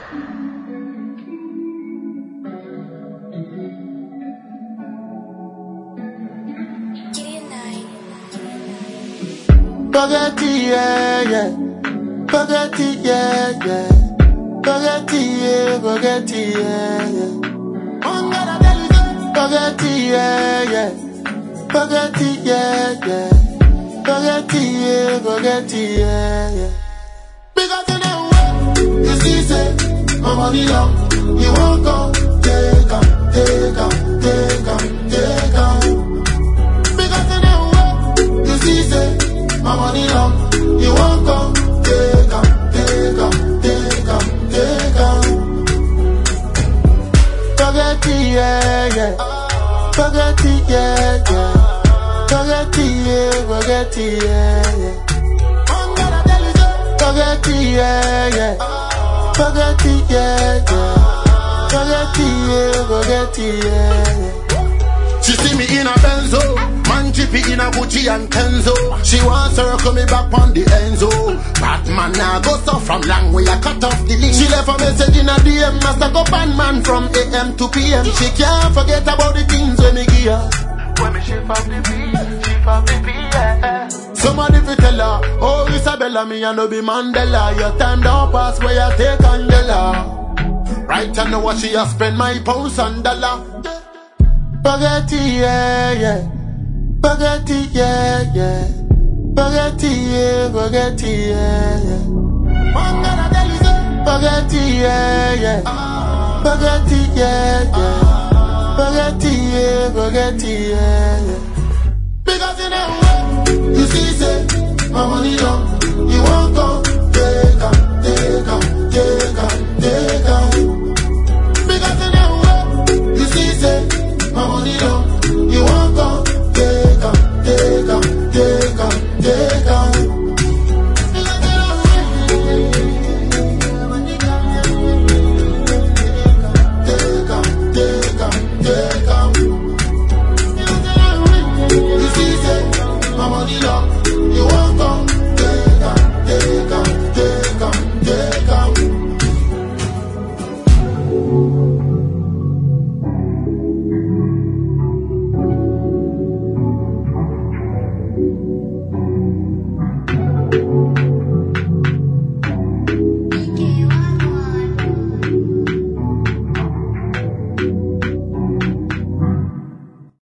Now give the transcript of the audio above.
Spaghetti, yeah, yeah. Spaghetti, yeah, yeah. Spaghetti, yeah, spaghetti, yeah, yeah. Spaghetti, yeah, yeah. Spaghetti, yeah, yeah. Spaghetti, yeah, spaghetti, yeah, yeah. Because in the way, you see, say, my money long, you won't go, take 'em, take 'em, take 'em, take 'em. Because in the way, you see, say, my money long, you won't go, take 'em, take 'em, take 'em, take 'em. Spaghetti, yeah, yeah. Spaghetti, yeah, yeah. Spaghetti, yeah, spaghetti, yeah, yeah. Spaghetti, yeah, yeah. Spaghetti, yeah, yeah. Spaghetti, yeah, spaghetti, yeah, yeah. She see me in a Benzo, man jippy in a Gucci and Kenzo. She want circle me back on the Enzo. Batman now go so from long way, I cut off the link. She left a message in a DM, master go ban man from AM to PM. She can't forget about the things when me give her. When me shift off the beat, yeah. Somebody fi tell her, oh Isabella, me a no be Mandela. Your time don't pass where you take Angela. Right I know what she a spend my pounds and dollar. Spaghetti, yeah, yeah. Spaghetti, yeah, yeah. Spaghetti, yeah, spaghetti, yeah, yeah. Spaghetti, yeah, yeah. Spaghetti, yeah, yeah. Spaghetti, yeah, spaghetti, yeah, yeah. Because in the way, you see, say, my money long, you won't go, take 'em.